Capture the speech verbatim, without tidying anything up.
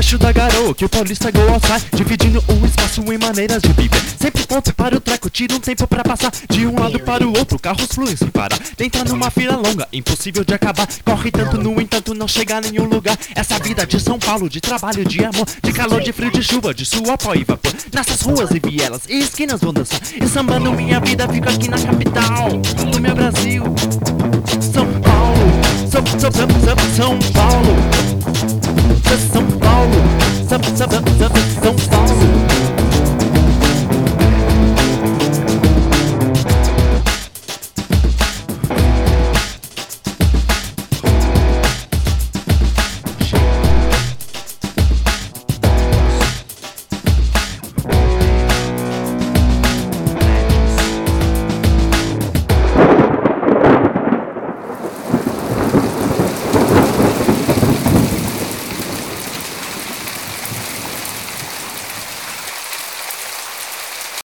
Debaixo da garoa que o paulista go outside, dividindo o espaço em maneiras de viver. Sempre ponto para o treco, tira um tempo pra passar de um lado para o outro, carros fluem sem parar. Entra numa fila longa, impossível de acabar. Corre tanto, no entanto, não chega a nenhum lugar. Essa vida de São Paulo, de trabalho, de amor, de calor, de frio, de chuva, de suor, pó e vapor. Nessas ruas e vielas e esquinas vou dançar. E sambando minha vida, fico aqui na capital do meu Brasil, São Paulo. São, São, São, São, São Paulo. São Paulo. São, São, São, São Paulo.